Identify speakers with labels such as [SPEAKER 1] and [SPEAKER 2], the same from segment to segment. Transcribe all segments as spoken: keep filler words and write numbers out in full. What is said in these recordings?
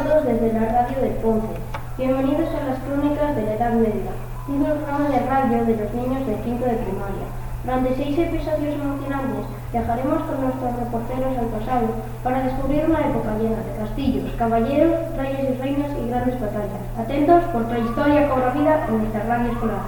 [SPEAKER 1] todos desde la radio de Ponce. Bienvenidos a las crónicas de la Edad Media, un programa de radio de los niños de quinto de primaria. Durante seis episodios emocionantes viajaremos con nuestros reporteros al pasado para descubrir una época llena de castillos, caballeros, reyes y reinas y grandes batallas. Atentos porque la historia cobra vida en nuestra radio escolar.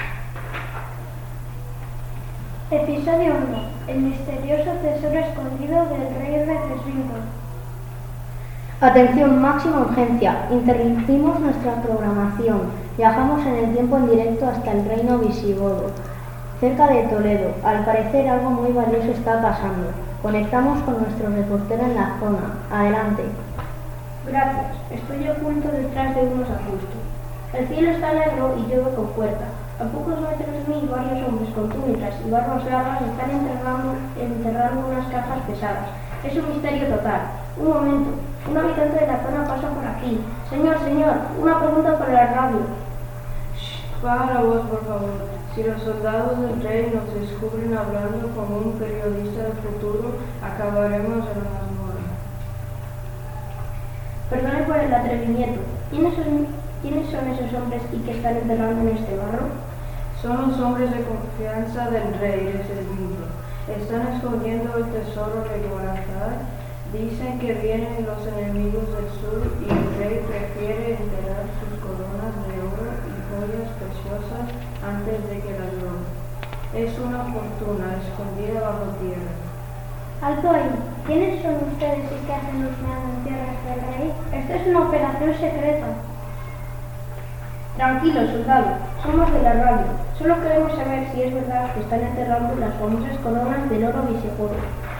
[SPEAKER 2] Episodio uno. El misterioso tesoro escondido del rey de Tresvinco.
[SPEAKER 3] Atención, máxima urgencia. Interrumpimos nuestra programación. Viajamos en el tiempo en directo hasta el reino visigodo, cerca de Toledo. Al parecer algo muy valioso está pasando. Conectamos con nuestro reportero en la zona. Adelante.
[SPEAKER 1] Gracias. Estoy oculto detrás de unos arbustos. El cielo está negro y llueve con fuerza. A pocos metros de mí, varios hombres con túnicas y barbas largas están enterrando, enterrando unas cajas pesadas. Es un misterio total. Un momento. Un habitante de la zona pasa por aquí. Señor, señor, una pregunta para la radio.
[SPEAKER 4] Shh, baja la voz, por favor. Si los soldados del rey nos descubren hablando con un periodista del futuro, acabaremos en la mazmorra.
[SPEAKER 1] Perdone por el atrevimiento. ¿Quiénes son, ¿Quiénes son esos hombres y que están enterrando en este barro?
[SPEAKER 4] Son los hombres de confianza del rey de Tresvinco. Están escondiendo el tesoro de Guarazar. Dicen que vienen los enemigos del sur y el rey prefiere enterrar sus coronas de oro y joyas preciosas antes de que las roben. Es una fortuna escondida bajo tierra.
[SPEAKER 2] Alto ahí. ¿Quiénes son ustedes y qué hacen husmeando en tierras del rey? Esto es una operación secreta.
[SPEAKER 1] Tranquilo, soldado. Somos de la radio. Solo queremos saber si es verdad que están enterrando las famosas coronas del oro visigodo.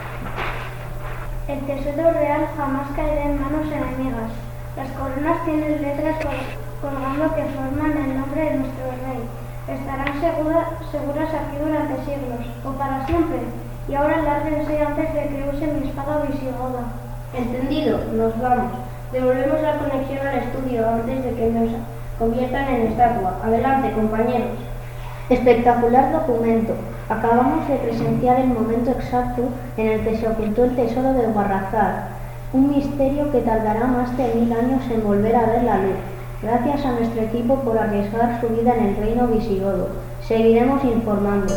[SPEAKER 2] El tesoro real jamás caerá en manos enemigas. Las coronas tienen letras colgando que forman el nombre de nuestro rey. Estarán segura, seguras aquí durante siglos, o para siempre. Y ahora lárguense antes de que use mi espada visigoda.
[SPEAKER 1] Entendido, nos vamos. Devolvemos la conexión al estudio antes de que nos conviertan en estatua. Adelante, compañeros.
[SPEAKER 3] Espectacular documento. Acabamos de presenciar el momento exacto en el que se ocultó el tesoro de Guarazar, un misterio que tardará más de mil años en volver a ver la luz. Gracias a nuestro equipo por arriesgar su vida en el reino visigodo. Seguiremos informando.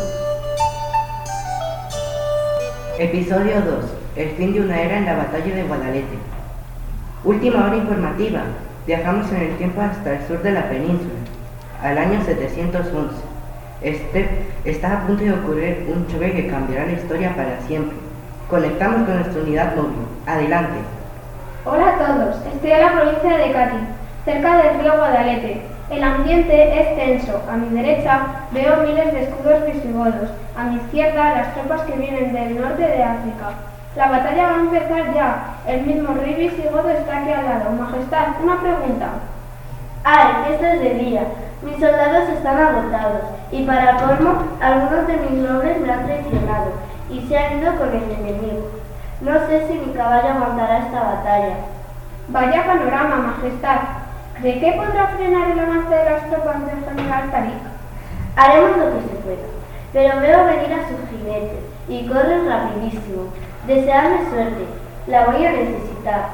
[SPEAKER 5] Episodio dos. El fin de una era en la batalla de Guadalete. Última hora informativa. Viajamos en el tiempo hasta el sur de la península, al año setecientos once. Este está a punto de ocurrir un choque que cambiará la historia para siempre. Conectamos con nuestra unidad móvil. Adelante.
[SPEAKER 1] Hola a todos. Estoy en la provincia de Cádiz, cerca del río Guadalete. El ambiente es tenso. A mi derecha veo miles de escudos visigodos. A mi izquierda las tropas que vienen del norte de África. La batalla va a empezar ya. El mismo rey visigodo está aquí al lado. Majestad, una pregunta.
[SPEAKER 6] ¡Ay, esto es de día! Mis soldados están agotados y para colmo, algunos de mis nobles me han traicionado y se han ido con el enemigo. No sé si mi caballo aguantará esta batalla.
[SPEAKER 1] Vaya panorama, majestad. ¿Cree que podrá frenar el avance de las tropas del general Tarik?
[SPEAKER 6] Haremos lo que se pueda, pero veo venir a sus jinetes y corren rapidísimo. Deseadme suerte, la voy a necesitar.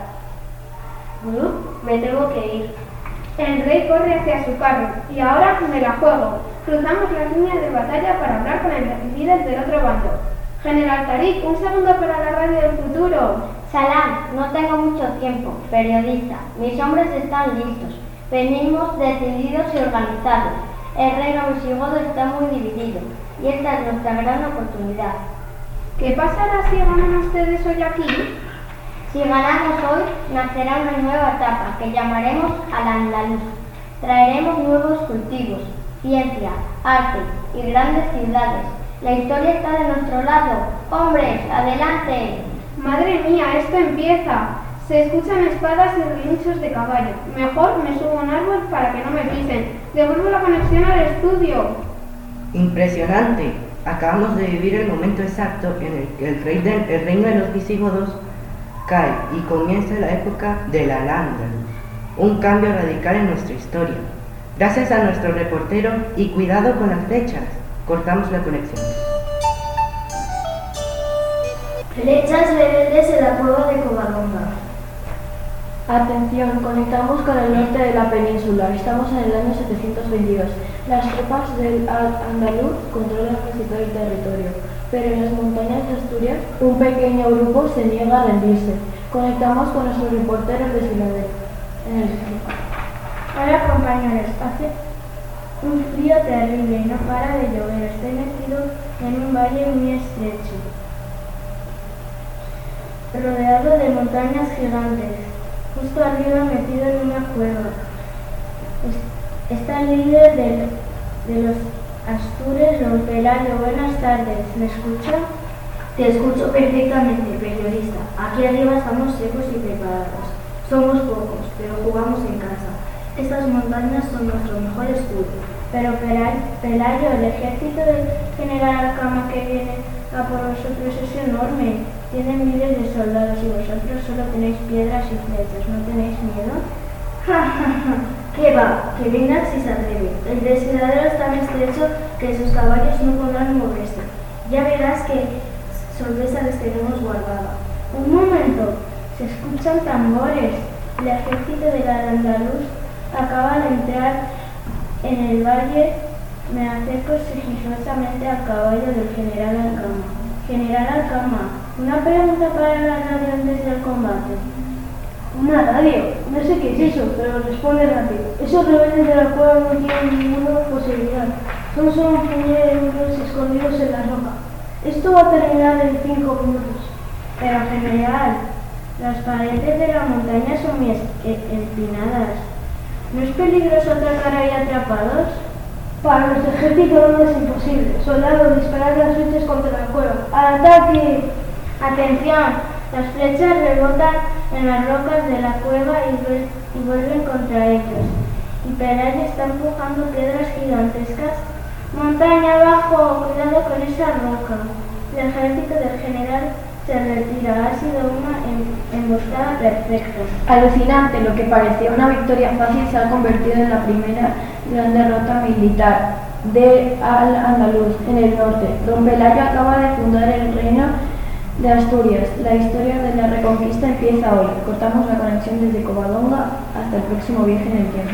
[SPEAKER 6] ¿Mm? Me tengo que ir.
[SPEAKER 1] El rey corre hacia su carro y ahora me la juego. Cruzamos las líneas de batalla para hablar con el líder del otro bando. General Tarik, un segundo para la radio del futuro.
[SPEAKER 3] Salam, no tengo mucho tiempo. Periodista, mis hombres están listos. Venimos decididos y organizados. El reino visigodo está muy dividido y esta es nuestra gran oportunidad.
[SPEAKER 1] ¿Qué pasará si ganan ustedes hoy aquí?
[SPEAKER 3] Si ganamos hoy, nacerá una nueva etapa que llamaremos Al-Andalus. Traeremos nuevos cultivos, ciencia, arte y grandes ciudades. La historia está de nuestro lado. ¡Hombres, adelante!
[SPEAKER 1] ¡Madre mía, esto empieza! Se escuchan espadas y relinchos de caballo. Mejor me subo a un árbol para que no me pisen. Devuelvo la conexión al estudio.
[SPEAKER 5] Impresionante. Acabamos de vivir el momento exacto en el que el, rey de, el reino de los visigodos cae y comienza la época del Al-Ándalus, un cambio radical en nuestra historia. Gracias a nuestro reportero y cuidado con las flechas, cortamos la conexión.
[SPEAKER 6] Flechas rebeldes en la cueva de Covadonga.
[SPEAKER 3] Atención.
[SPEAKER 7] Atención, conectamos con el norte de la península. Estamos en el año setecientos veintidós. Las tropas del Al-Andalus controlan casi todo el territorio, pero en las montañas de Asturias un pequeño grupo se niega a rendirse. Conectamos con nuestros reporteros desfiladeros.
[SPEAKER 2] Hola compañeros, hace un frío terrible y no para de llover. Estoy metido en un valle muy estrecho, rodeado de montañas gigantes, justo arriba metido en una cueva. Está el líder de, de los Astures, don Pelayo. Buenas tardes, ¿me escucha?
[SPEAKER 8] Te escucho perfectamente, periodista. Aquí arriba estamos secos y preparados. Somos pocos, pero jugamos en casa. Estas montañas son nuestro mejor escudo.
[SPEAKER 2] Pero Pelayo, el ejército del general Alcama que viene a por vosotros es enorme. Tiene miles de soldados y vosotros solo tenéis piedras y flechas. ¿No tenéis miedo?
[SPEAKER 8] ¡Ja, ja, ja! ¿Qué va? Que vengan si se atreve. El desfiladero es tan estrecho que sus caballos no podrán moverse. Ya verás qué sorpresa les tenemos guardada.
[SPEAKER 2] Un momento, se escuchan tambores. El ejército del Al-Andalus acaba de entrar en el valle. Me acerco sigilosamente al caballo del general Alcama. General Alcama, una pregunta para la radio antes del combate.
[SPEAKER 7] Una radio, no sé qué es eso, pero responde rápido. Esos rebeldes de la cueva no tienen ninguna posibilidad. Son solo un puñado de hombres escondidos en la roca. Esto va a terminar en cinco minutos.
[SPEAKER 2] Pero general, las paredes de la montaña son muy empinadas. ¿No es peligroso atacar ahí atrapados?
[SPEAKER 7] Para nuestro ejército no es imposible. Soldados, disparar las flechas contra la cueva. ¡Al ataque!
[SPEAKER 2] ¡Atención! Las flechas rebotan en las rocas de la cueva y, y vuelven contra ellos. Y Pelayo está empujando piedras gigantescas. ¡Montaña abajo! ¡Cuidado con esa roca! El ejército del general se retira. Ha sido una emboscada perfecta.
[SPEAKER 7] Alucinante, lo que parecía una victoria fácil se ha convertido en la primera gran derrota militar de Al-Andalus en el norte. Don Pelayo acaba de fundar el reino de Asturias. La historia de la reconquista empieza hoy. Cortamos la conexión desde Covadonga hasta el próximo viaje en el tiempo.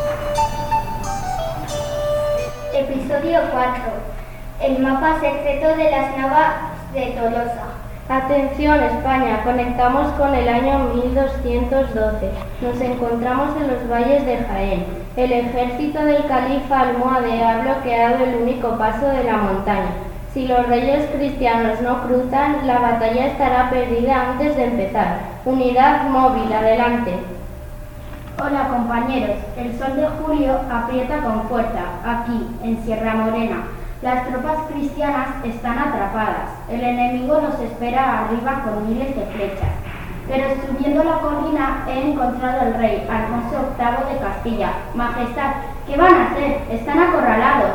[SPEAKER 2] Episodio cuatro. El mapa secreto de las navas de Tolosa. Atención España, conectamos con el año mil doscientos doce. Nos encontramos en los valles de Jaén. El ejército del califa almohade ha bloqueado el único paso de la montaña. Si los reyes cristianos no cruzan, la batalla estará perdida antes de empezar. Unidad móvil, adelante. Hola compañeros, el sol de julio aprieta con fuerza, aquí, en Sierra Morena. Las tropas cristianas están atrapadas. El enemigo nos espera arriba con miles de flechas. Pero subiendo la colina he encontrado al rey, Alfonso octavo de Castilla. Majestad, ¿qué van a hacer? Están acorralados.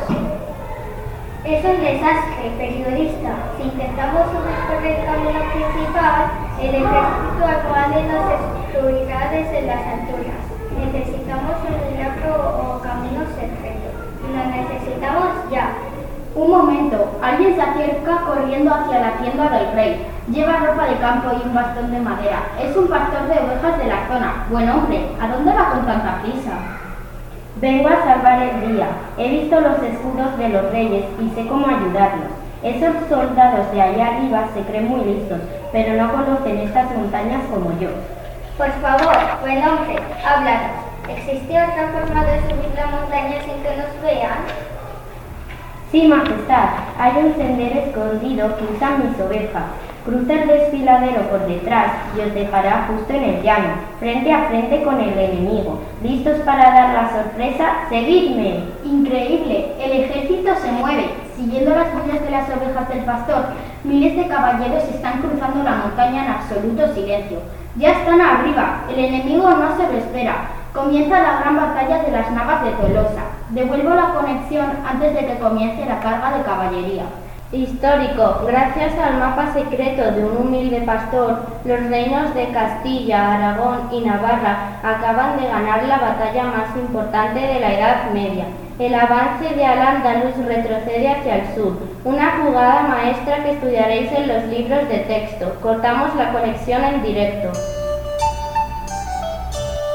[SPEAKER 9] Es un desastre, periodista. Si intentamos subir por el camino principal, el ejército almohade nos destruirá desde las alturas. Necesitamos un milagro o camino secreto. Y lo necesitamos ya.
[SPEAKER 2] Un momento, alguien se acerca corriendo hacia la tienda del rey. Lleva ropa de campo y un bastón de madera. Es un pastor de ovejas de la zona. Buen hombre, ¿a dónde va con tanta prisa? Vengo a salvar el día. He visto los escudos de los reyes y sé cómo ayudarlos. Esos soldados de allá arriba se creen muy listos, pero no conocen estas montañas como yo.
[SPEAKER 9] Por favor, buen hombre, háblanos. ¿Existe otra forma de subir la montaña sin que nos vean?
[SPEAKER 2] Sí, majestad, hay un sendero escondido que usan mis ovejas. Cruza el desfiladero por detrás y os dejará justo en el llano, frente a frente con el enemigo. ¿Listos para dar la sorpresa? ¡Seguidme! Increíble, el ejército se mueve, siguiendo las huellas de las ovejas del pastor. Miles de caballeros están cruzando la montaña en absoluto silencio. Ya están arriba, el enemigo no se lo espera. Comienza la gran batalla de las navas de Tolosa. Devuelvo la conexión antes de que comience la carga de caballería. Histórico. Gracias al mapa secreto de un humilde pastor, los reinos de Castilla, Aragón y Navarra acaban de ganar la batalla más importante de la Edad Media. El avance de Al-Andalus retrocede hacia el sur, una jugada maestra que estudiaréis en los libros de texto. Cortamos la conexión en directo.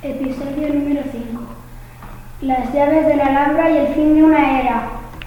[SPEAKER 2] Episodio número cinco. Las llaves de la Alhambra y el fin de una era.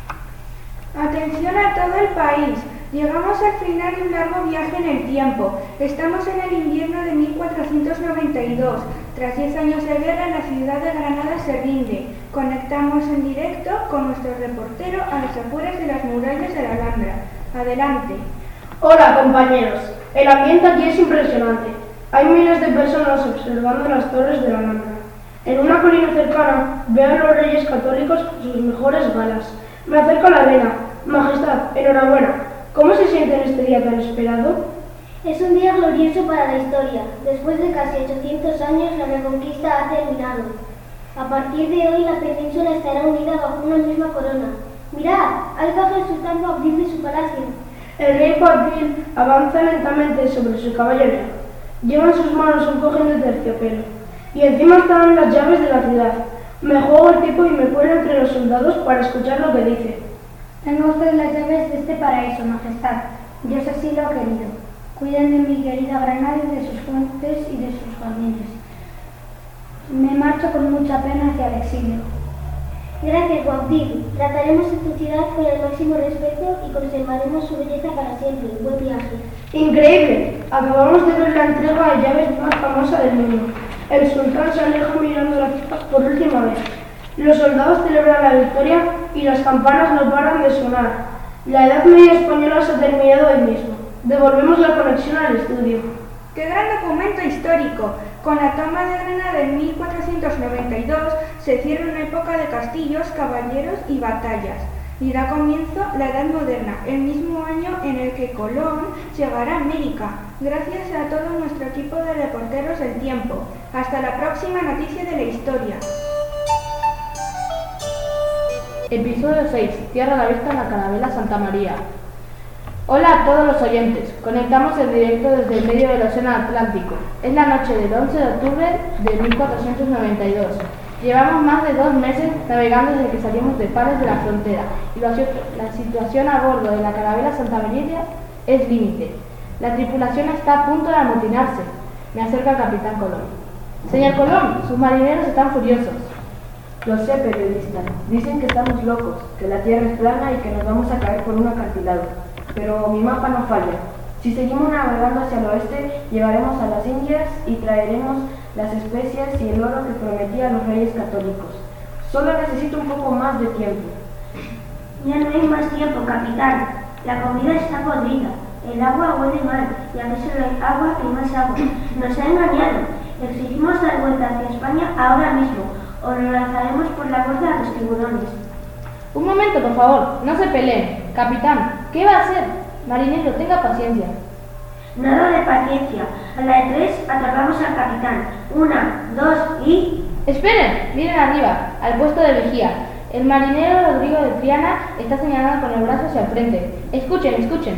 [SPEAKER 10] Atención a todo el país. Llegamos al final de un largo viaje en el tiempo. Estamos en el invierno de mil cuatrocientos noventa y dos. Tras diez años de guerra, la ciudad de Granada se rinde. Conectamos en directo con nuestro reportero a las afueras de las murallas de la Alhambra. Adelante.
[SPEAKER 11] Hola compañeros, el ambiente aquí es impresionante. Hay miles de personas observando las torres de la Alhambra. En una colina cercana veo a los reyes católicos con sus mejores galas. Me acerco a la reina. Majestad, enhorabuena. ¿Cómo se siente en este día tan esperado?
[SPEAKER 9] Es un día glorioso para la historia. Después de casi ochocientos años, la reconquista ha terminado. A partir de hoy, la península estará unida bajo una misma corona. ¡Mirad! Ahí baja el sultán Boabdil de su palacio.
[SPEAKER 11] El rey Boabdil avanza lentamente sobre su caballo negro. Lleva en sus manos un cojín de terciopelo. Y encima están las llaves de la ciudad. Me juego el tipo y me cuelo entre los soldados para escuchar lo que dice.
[SPEAKER 2] Tenga usted las llaves de este paraíso, Majestad. Dios así lo ha querido. Cuiden de mi querida Granada y de sus fuentes y de sus jardines. Me marcho con mucha pena hacia el exilio.
[SPEAKER 9] Gracias, Boabdil. Trataremos a tu ciudad con el máximo respeto y conservaremos su belleza para siempre. Buen viaje.
[SPEAKER 11] ¡Increíble! Acabamos de ver la entrega de llaves más famosa del mundo. El sultán se aleja mirando la ciudad por última vez. Los soldados celebran la victoria y las campanas no paran de sonar. La Edad Media española se ha terminado hoy mismo. Devolvemos la conexión al estudio.
[SPEAKER 10] ¡Qué gran documento histórico! Con la toma de Granada en mil cuatrocientos noventa y dos se cierra una época de castillos, caballeros y batallas. Y da comienzo la Edad Moderna, el mismo año en el que Colón llegará a América. Gracias a todo nuestro equipo de reporteros del tiempo. Hasta la próxima noticia de la historia.
[SPEAKER 12] Episodio seis. Tierra a la vista en la Carabela Santa María. Hola a todos los oyentes. Conectamos en directo desde el medio del océano Atlántico. Es la noche del once de octubre de mil cuatrocientos noventa y dos. Llevamos más de dos meses navegando desde que salimos de Pares de la Frontera y la situación a bordo de la Carabela Santa María es límite. La tripulación está a punto de amotinarse. Me acerca el capitán Colón. Señor Colón, sus marineros están furiosos.
[SPEAKER 4] Lo sé, periodista. Dicen que estamos locos, que la tierra es plana y que nos vamos a caer por un acantilado. Pero mi mapa no falla. Si seguimos navegando hacia el oeste, llegaremos a las Indias y traeremos las especias y el oro que prometía a los reyes católicos. Solo necesito un poco más de tiempo.
[SPEAKER 8] Ya no hay más tiempo, capitán. La comida está podrida. El agua huele mal, y a veces no hay agua y más agua. Nos ha engañado. Exigimos dar vuelta hacia España ahora mismo, o nos lanzaremos por la borda a los tiburones.
[SPEAKER 12] Un momento, por favor, no se peleen. Capitán, ¿qué va a hacer? Marinero, tenga paciencia.
[SPEAKER 8] Nada de paciencia. A la de tres atrapamos al capitán. Una, dos y...
[SPEAKER 12] ¡Esperen! Miren arriba, al puesto de vigía. El marinero Rodrigo de Triana está señalando con el brazo hacia el frente. Escuchen, escuchen.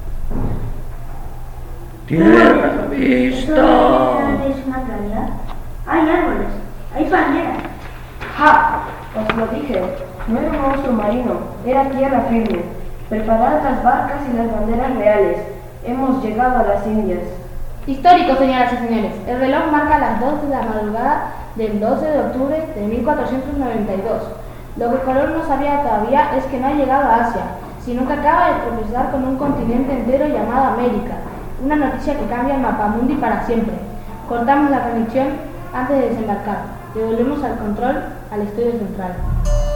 [SPEAKER 13] ¡Tierra a la vista!
[SPEAKER 8] ¿Es una playa? Hay árboles, hay palmeras.
[SPEAKER 4] ¡Ja! Os lo dije. No era un monstruo marino, era tierra firme. Preparad las barcas y las banderas reales. Hemos llegado a las Indias.
[SPEAKER 12] Histórico, señoras y señores. El reloj marca las dos de la madrugada del doce de octubre de mil cuatrocientos noventa y dos. Lo que Colón no sabía todavía es que no ha llegado a Asia, sino que acaba de tropezar con un continente entero llamado América. Una noticia que cambia el mapamundi para siempre. Cortamos la conexión antes de desembarcar. Devolvemos al control al estudio central.